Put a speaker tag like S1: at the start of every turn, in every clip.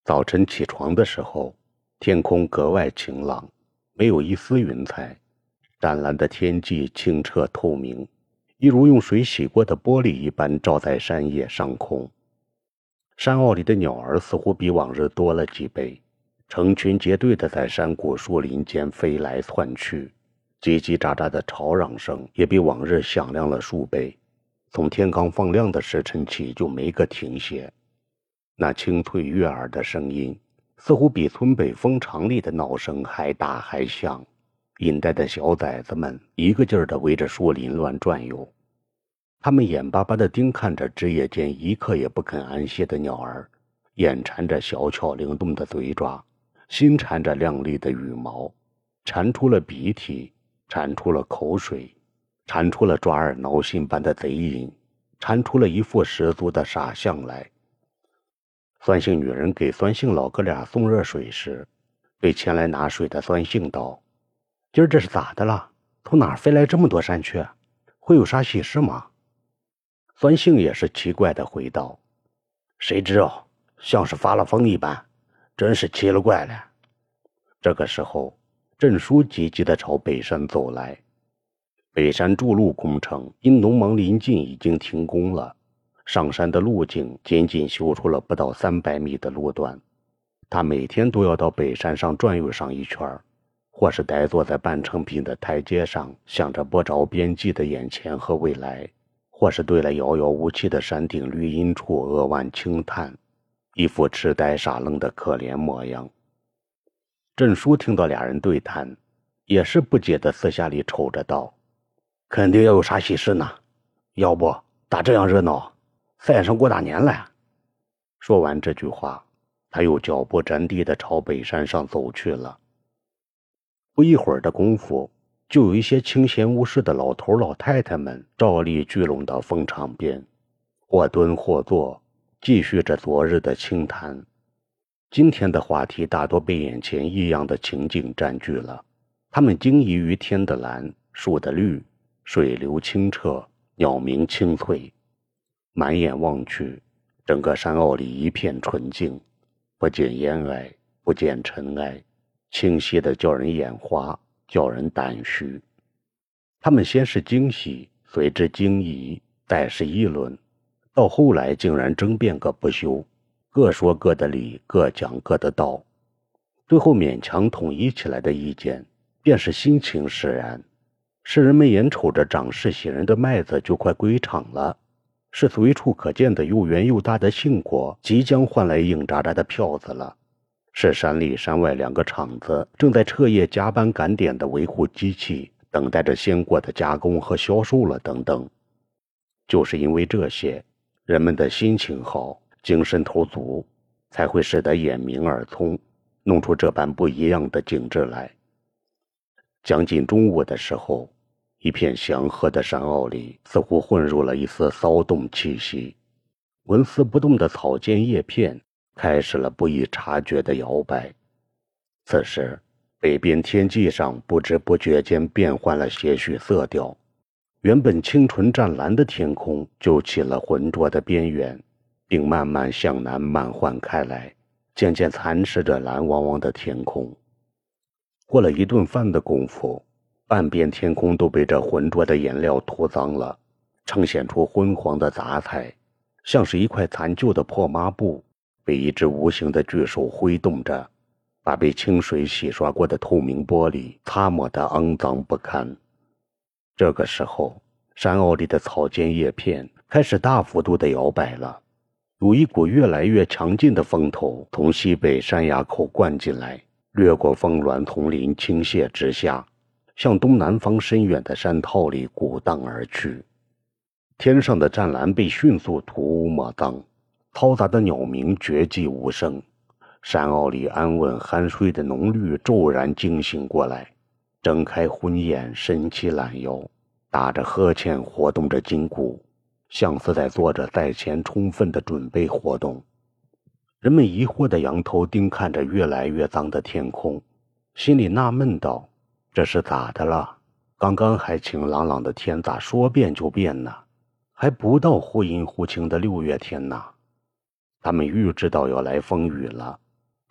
S1: 早晨起床的时候，天空格外晴朗，没有一丝云彩，湛蓝的天际清澈透明，一如用水洗过的玻璃一般照在山野上空。山坳里的鸟儿似乎比往日多了几倍，成群结队地在山谷树林间飞来窜去，叽叽喳喳的吵嚷声也比往日响亮了数倍，从天刚放亮的时辰起就没个停歇。那清脆悦耳的声音似乎比村北蜂场里的闹声还大还响，引带的小崽子们一个劲儿地围着树林乱转悠，他们眼巴巴地盯看着枝叶间一刻也不肯安歇的鸟儿，眼馋着小巧灵动的嘴爪，心缠着亮丽的羽毛，缠出了鼻涕，缠出了口水，缠出了抓耳挠心般的贼瘾，缠出了一副十足的傻相来。酸性女人给酸性老哥俩送热水时，对前来拿水的酸性道：“今儿这是咋的了？从哪儿飞来这么多山雀？会有啥喜事吗？”酸性也是奇怪的回道：“谁知道，像是发了疯一般，真是奇了怪了。”这个时候，郑叔急急地朝北山走来。北山筑路工程因农忙临近已经停工了，上山的路径仅仅修出了不到300米的路段，他每天都要到北山上转悠上一圈，或是呆坐在半成品的台阶上，想着不着边际的眼前和未来，或是对了遥遥无期的山顶绿荫处扼腕轻叹，一副痴呆傻愣的可怜模样。郑叔听到俩人对谈，也是不解的私下里瞅着道：“肯定要有啥喜事呢，要不咋这样热闹，赛上过大年了。”说完这句话，他又脚步沾地地朝北山上走去了。不一会儿的功夫，就有一些清闲无事的老头老太太们照例聚拢到蜂场边，或蹲或坐，继续着昨日的清谈。今天的话题大多被眼前异样的情景占据了，他们惊疑于天的蓝，树的绿，水流清澈，鸟鸣清脆。满眼望去，整个山坳里一片纯净，不见烟霭，不见尘埃，清晰的叫人眼花，叫人胆虚。他们先是惊喜，随之惊疑，再是议论，到后来竟然争辩个不休，各说各的理，各讲各的道。最后勉强统一起来的意见便是心情使然，是人们眼瞅着长势喜人的麦子就快归场了，是随处可见的又圆又大的杏果即将换来硬渣渣的票子了，是山里山外2个厂子正在彻夜加班赶点的维护机器，等待着鲜果的加工和销售了等等。就是因为这些，人们的心情好，精神头足，才会使得眼明耳聪，弄出这般不一样的景致来。将近中午的时候，一片祥和的山坳里似乎混入了一丝骚动气息，纹丝不动的草间叶片开始了不易察觉的摇摆。此时，北边天际上不知不觉间变换了些许色调，原本清纯湛蓝的天空就起了浑浊的边缘，并慢慢向南漫换开来，渐渐蚕食着蓝汪汪的天空。过了一顿饭的功夫，半边天空都被这浑浊的颜料涂脏了，呈现出昏黄的杂彩，像是一块残旧的破抹布，被一只无形的巨手挥动着，把被清水洗刷过的透明玻璃擦抹得肮脏不堪。这个时候，山坳里的草间叶片开始大幅度地摇摆了，有一股越来越强劲的风头从西北山崖口灌进来，掠过峰峦丛林倾泻直下，向东南方深远的山套里鼓荡而去。天上的湛蓝被迅速涂污抹脏，嘈杂的鸟鸣绝迹无声，山坳里安稳酣睡的浓绿骤然惊醒过来，睁开昏眼，伸起懒腰，打着呵欠，活动着筋骨，像是在做着赛前充分的准备活动。人们疑惑地仰头盯看着越来越脏的天空，心里纳闷道：这是咋的了？刚刚还晴朗朗的天咋说变就变呢？还不到忽阴忽晴的6月天呢。他们预知到要来风雨了，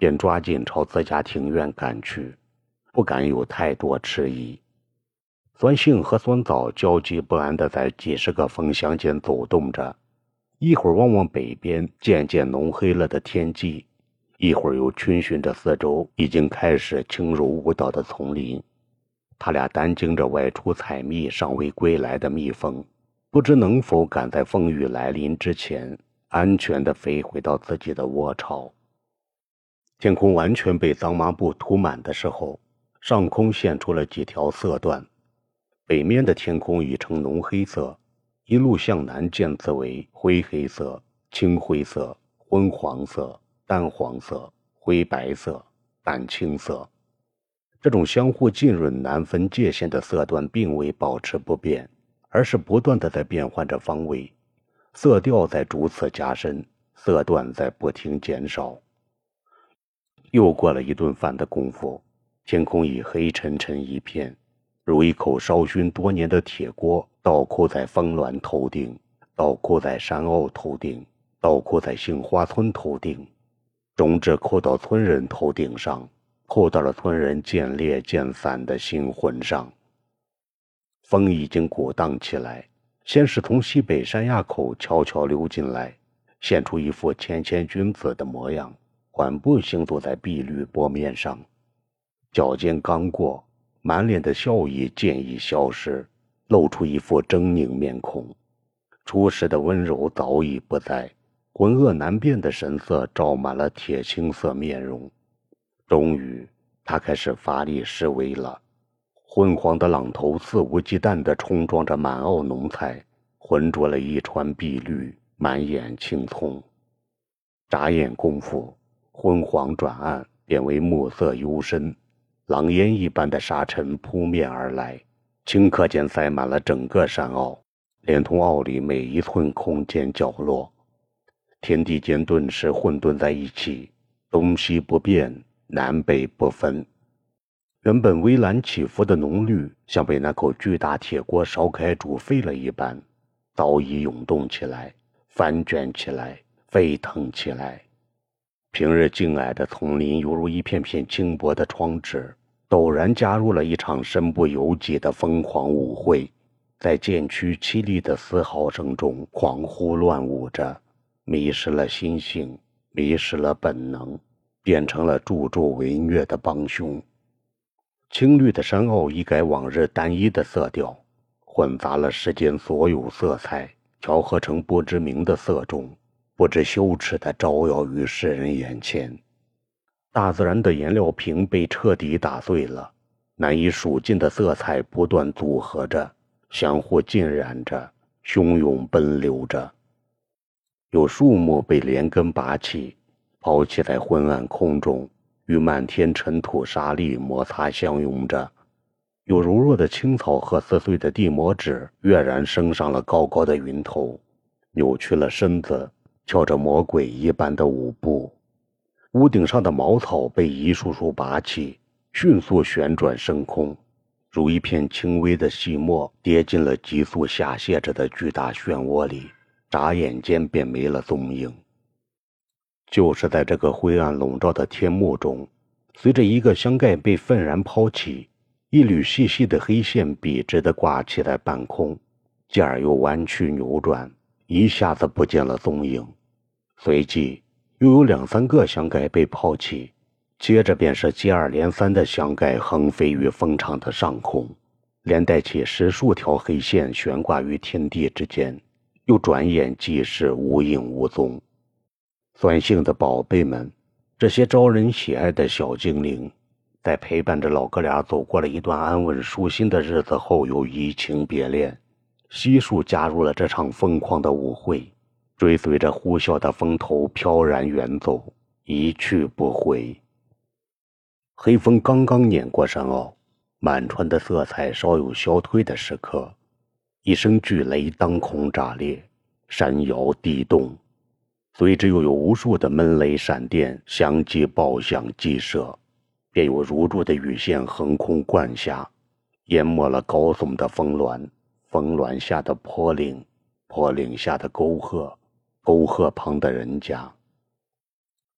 S1: 便抓紧朝自家庭院赶去，不敢有太多迟疑。酸性和酸枣焦急不安地在几十个风箱间走动着，一会儿望望北边渐渐浓黑了的天际，一会儿又逡巡着四周已经开始轻柔舞蹈的丛林。他俩担惊着外出采蜜尚未归来的蜜蜂，不知能否赶在风雨来临之前安全地飞回到自己的窝巢。天空完全被脏抹布涂满的时候，上空现出了几条色段。北面的天空已呈浓黑色，一路向南渐次为灰黑色、青灰色、昏黄色、淡黄色、灰白色、淡青色。这种相互浸润难分界限的色段并未保持不变，而是不断地在变换着方位，色调在逐次加深，色段在不停减少。又过了一顿饭的功夫，天空已黑沉沉一片，如一口烧熏多年的铁锅倒扣在峰峦头顶，倒扣在山坳头顶，倒扣在杏花村头顶，终至扣到村人头顶上，扣到了村人渐裂渐散的心魂上。风已经鼓荡起来，先是从西北山垭口悄悄溜进来，现出一副谦谦君子的模样，缓步行走在碧绿波面上。脚尖刚过，满脸的笑意渐已消失，露出一副狰狞面孔。初时的温柔早已不在，浑噩难辨的神色罩满了铁青色面容。终于他开始发力示威了。昏黄的浪头肆无忌惮地冲撞着满澳浓菜，浑浊了一川碧绿，满眼青葱。眨眼功夫，昏黄转暗，变为暮色幽深，狼烟一般的沙尘扑面而来，顷刻间塞满了整个山坳，连同坳里每一寸空间角落。天地间顿时混沌在一起，东西不变，南北不分。原本微蓝起伏的浓绿，像被那口巨大铁锅烧开煮沸了一般，早已涌动起来，翻卷起来，沸腾起来。平日静谧的丛林犹如一片片轻薄的窗纸，陡然加入了一场身不由己的疯狂舞会，在渐趋凄厉的嘶嚎声中狂呼乱舞着，迷失了心性，迷失了本能，变成了助纣为虐的帮凶。青绿的山坳一改往日单一的色调，混杂了世间所有色彩，调和成不知名的色种，不知羞耻地招摇于世人眼前。大自然的颜料瓶被彻底打碎了，难以数尽的色彩不断组合着，相互浸染着，汹涌奔流着。有树木被连根拔起，抛弃在昏暗空中，与漫天尘土沙砾摩擦相拥着。有柔弱的青草和撕碎的地膜纸跃然升上了高高的云头，扭曲了身子，跳着魔鬼一般的舞步。屋顶上的茅草被一束束拔起，迅速旋转升空，如一片轻微的细末跌进了急速下泻着的巨大漩涡里，眨眼间便没了踪影。就是在这个灰暗笼罩的天幕中，随着一个箱盖被愤然抛弃，一缕细细的黑线笔直地挂起在半空，继而又弯曲扭转，一下子不见了踪影。随即又有2、3个箱盖被抛弃，接着便是接二连三的箱盖横飞于风场的上空，连带起10数条黑线悬挂于天地之间，又转眼即是无影无踪。酸性的宝贝们，这些招人喜爱的小精灵，在陪伴着老哥俩走过了一段安稳舒心的日子后，又移情别恋，悉数加入了这场疯狂的舞会，追随着呼啸的风头飘然远走，一去不回。黑风刚刚碾过山坳，满川的色彩稍有消退的时刻，一声巨雷当空炸裂，山摇地动，随之又有无数的闷雷闪电相继爆响击射，便有如注的雨线横空灌下，淹没了高耸的峰峦，峰峦下的坡岭，坡岭下的沟壑，沟壑旁的人家。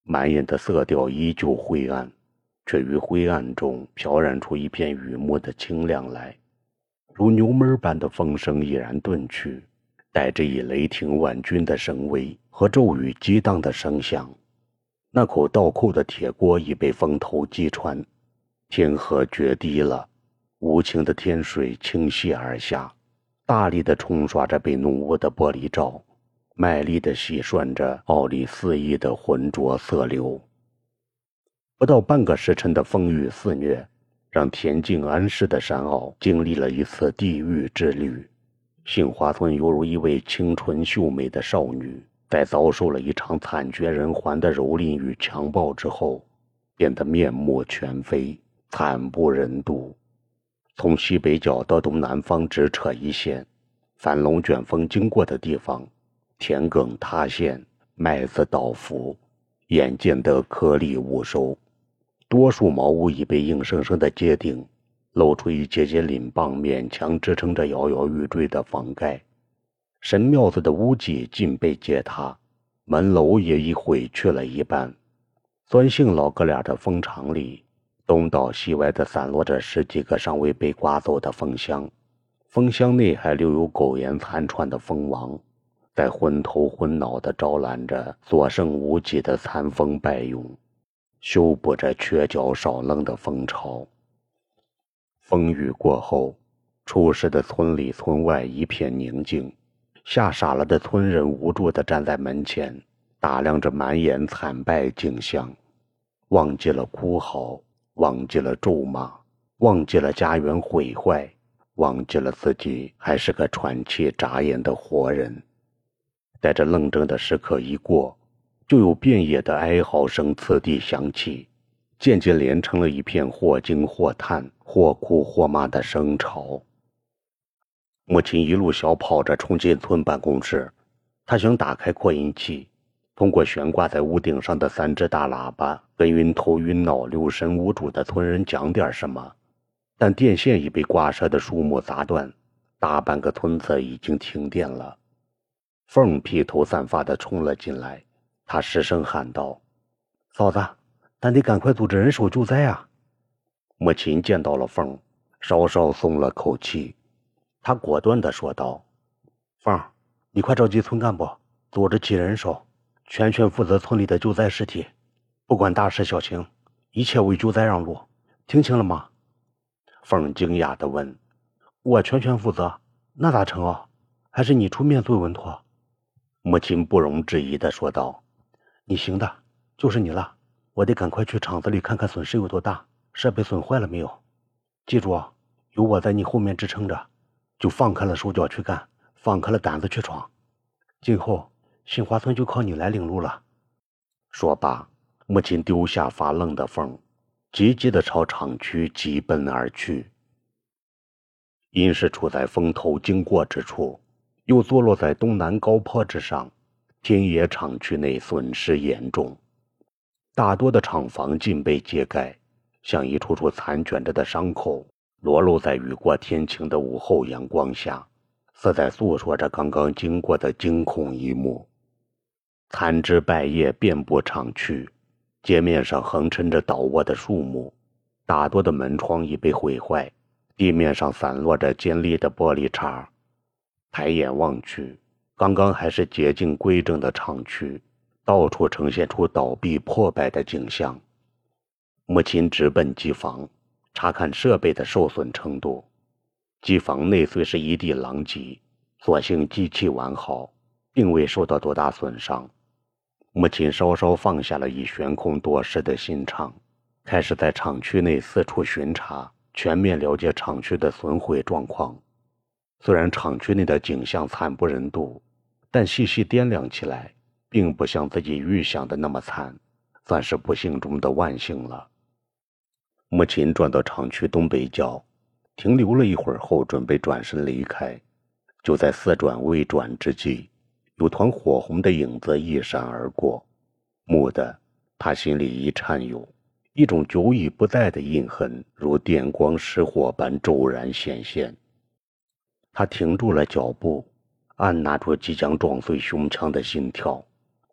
S1: 满眼的色调依旧灰暗，却于灰暗中飘然出一片雨幕的清亮来，如牛门般的风声毅然遁去，带着以雷霆万钧的声威和骤雨激荡的声响。那口倒扣的铁锅已被风头击穿，天河决堤了，无情的天水倾泻而下，大力地冲刷着被弄污的玻璃罩，卖力地洗涮着傲立肆意的浑浊色流。不到半个时辰的风雨肆虐，让恬静安适的山坳经历了一次地狱之旅。杏花村犹如一位清纯秀美的少女，在遭受了一场惨绝人寰的蹂躏与强暴之后，变得面目全非，惨不忍睹。从西北角到东南方只扯一线，凡龙卷风经过的地方，田埂塌陷，麦子倒伏，眼见得颗粒无收。多数茅屋已被硬生生的接顶，露出一节节鳞棒，勉强支撑着摇摇欲坠的房盖。神庙子的屋脊尽被揭塌，门楼也已毁去了一半。酸性老哥俩的蜂场里，东倒西歪地散落着10几个尚未被刮走的蜂箱，蜂箱内还留有苟延残喘的蜂王，在昏头昏脑地招揽着所剩无几的残蜂败蛹，修补着缺角少愣的蜂巢。风雨过后，出事的村里村外一片宁静，吓傻了的村人无助地站在门前，打量着满眼惨败景象，忘记了哭嚎，忘记了咒骂，忘记了家园毁坏，忘记了自己还是个喘气眨眼的活人。待着愣怔的时刻一过，就有遍野的哀嚎声此地响起，渐渐连成了一片或惊或叹，或哭或骂的声潮。母亲一路小跑着冲进村办公室，她想打开扩音器，通过悬挂在屋顶上的3只大喇叭跟晕头晕脑六神无主的村人讲点什么，但电线已被挂设的树木砸断，大半个村子已经停电了。凤披头散发地冲了进来，他失声喊道：嫂子，咱得赶快组织人手救灾啊！母亲见到了凤，稍稍松了口气，他果断地说道：凤，你快召集村干部，组织起人手，全权负责村里的救灾事体，不管大事小情，一切为救灾让路，听清了吗？凤惊讶地问：我全权负责，那咋成啊？还是你出面最稳妥。母亲不容置疑地说道：你行的，就是你了，我得赶快去厂子里看看损失有多大，设备损坏了没有。记住啊，有我在你后面支撑着，就放开了手脚去干，放开了胆子去闯，今后杏花村就靠你来领路了。说罢，母亲丢下发愣的凤，急急地朝厂区急奔而去。因是处在风头经过之处，又坐落在东南高坡之上，天野厂区内损失严重，大多的厂房尽被揭盖，像一处处残卷着的伤口，裸露在雨过天晴的午后阳光下，似在诉说着刚刚经过的惊恐一幕。残枝败叶遍布厂区，街面上横陈着倒卧的树木，大多的门窗已被毁坏，地面上散落着尖利的玻璃碴。抬眼望去，刚刚还是洁净规整的厂区，到处呈现出倒闭破败的景象。母亲直奔机房，查看设备的受损程度。机房内虽是一地狼藉，所幸机器完好，并未受到多大损伤。母亲稍稍放下了已悬空多时的心肠，开始在厂区内四处巡查，全面了解厂区的损毁状况。虽然厂区内的景象惨不忍睹，但细细掂量起来，并不像自己预想的那么惨，算是不幸中的万幸了。母亲转到厂区东北角，停留了一会儿后，准备转身离开。就在似转未转之际，有团火红的影子一闪而过，蓦地，他心里一颤悠，一种久已不在的印痕如电光石火般骤然显现。他停住了脚步，按捺住即将撞碎胸腔的心跳，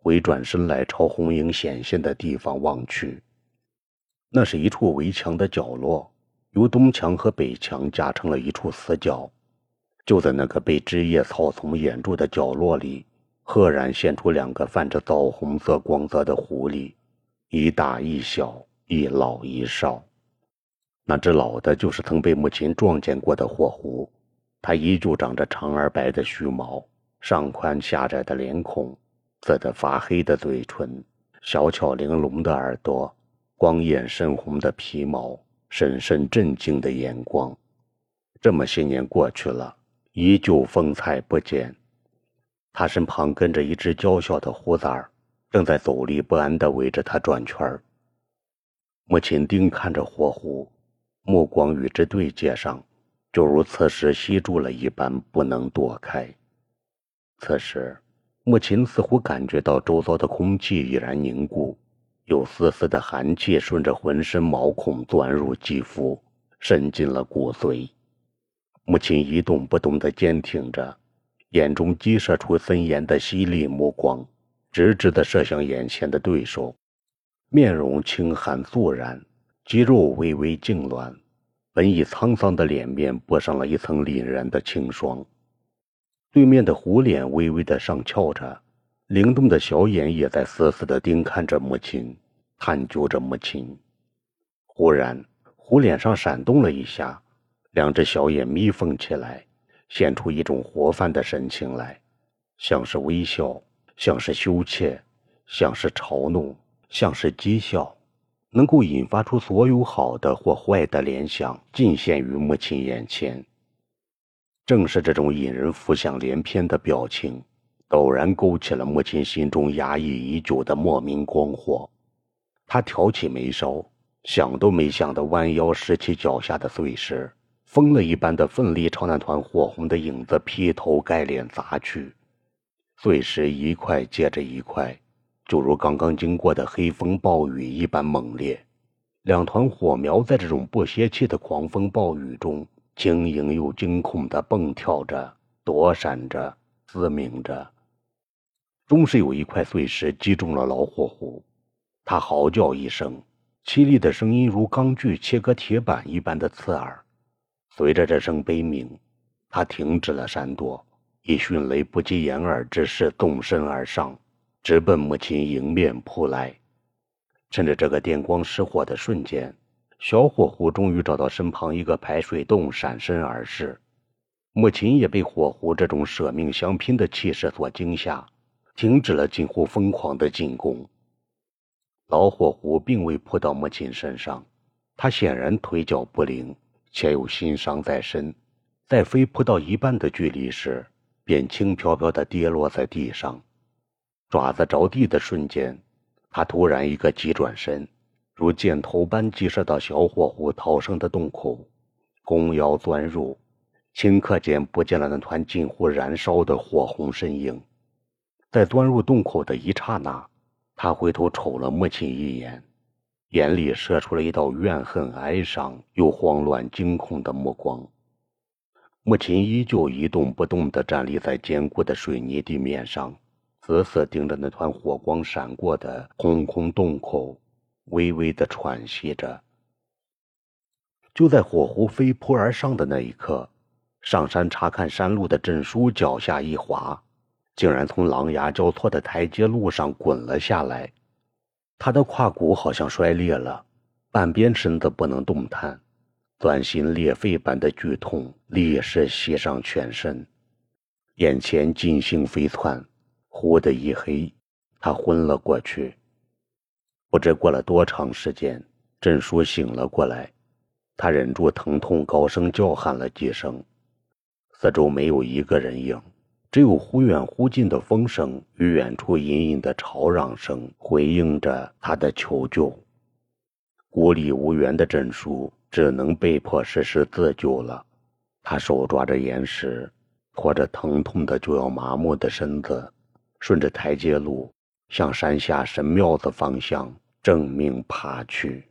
S1: 回转身来朝红影显现的地方望去。那是一处围墙的角落，由东墙和北墙夹成了一处死角。就在那个被枝叶草丛掩住的角落里，赫然现出两个泛着枣红色光泽的狐狸，一大一小，一老一少。那只老的就是曾被母亲撞见过的火狐，它依旧长着长而白的须毛，上宽下窄的脸孔，紫得发黑的嘴唇，小巧玲珑的耳朵，光艳深红的皮毛，深深震惊的眼光。这么些年过去了，依旧风采不减。他身旁跟着一只娇小的狐崽儿，正在走离不安地围着他转圈儿。母亲盯看着火狐，目光与之对接上，就如此时吸住了一般，不能躲开。此时母亲似乎感觉到周遭的空气已然凝固，有丝丝的寒气顺着浑身毛孔钻入肌肤，渗进了骨髓。母亲一动不动地坚挺着，眼中激射出森严的犀利目光，直直地射向眼前的对手。面容清寒肃然，肌肉微微痉挛，本已沧桑的脸面裹上了一层凛然的清霜。对面的狐脸微微地上翘着，灵动的小眼也在死死地盯看着母亲，探究着母亲。忽然狐脸上闪动了一下，两只小眼眯缝起来，现出一种活泛的神情来，像是微笑，像是羞怯，像是嘲弄，像是讥笑，能够引发出所有好的或坏的联想，尽现于母亲眼前。正是这种引人浮想联翩的表情，陡然勾起了母亲心中压抑已久的莫名光火。她挑起眉梢，想都没想地弯腰拾起脚下的碎石，疯了一般的奋力朝那团火红的影子劈头盖脸砸去。碎石一块接着一块，就如刚刚经过的黑风暴雨一般猛烈。两团火苗在这种不歇气的狂风暴雨中，轻盈又惊恐地蹦跳着，躲闪着，嘶鸣着。终是有一块碎石击中了老火狐，他嚎叫一声，凄厉的声音如钢锯切割铁板一般的刺耳。随着这声悲鸣，他停止了闪躲，以迅雷不及掩耳之势纵身而上，直奔母亲迎面扑来。趁着这个电光石火的瞬间，小火狐终于找到身旁一个排水洞，闪身而逝。母亲也被火狐这种舍命相拼的气势所惊吓，停止了近乎疯狂的进攻。老火狐并未扑到母亲身上，他显然腿脚不灵，且有心伤在身，在飞扑到一半的距离时，便轻飘飘地跌落在地上。爪子着地的瞬间，他突然一个急转身，如箭头般击射到小火狐逃生的洞口，弓腰钻入，顷刻间不见了那团近乎燃烧的火红身影。在钻入洞口的一刹那，他回头瞅了母亲一眼，眼里射出了一道怨恨、哀伤又慌乱惊恐的目光。母亲依旧一动不动地站立在坚固的水泥地面上，死死盯着那团火光闪过的空空洞口，微微地喘息着。就在火狐飞扑而上的那一刻，上山查看山路的郑叔脚下一滑，竟然从狼牙交错的台阶路上滚了下来。他的胯骨好像摔裂了，半边身子不能动弹，钻心裂肺般的剧痛立时袭上全身，眼前金星飞窜，忽的一黑，他昏了过去。不知过了多长时间，郑叔醒了过来，他忍住疼痛，高声叫喊了几声。四周没有一个人影，只有忽远忽近的风声与远处隐隐的吵嚷声回应着他的求救。孤立无援的郑叔只能被迫实施自救了。他手抓着岩石，拖着疼痛的就要麻木的身子，顺着台阶路向山下神庙子方向正命爬去。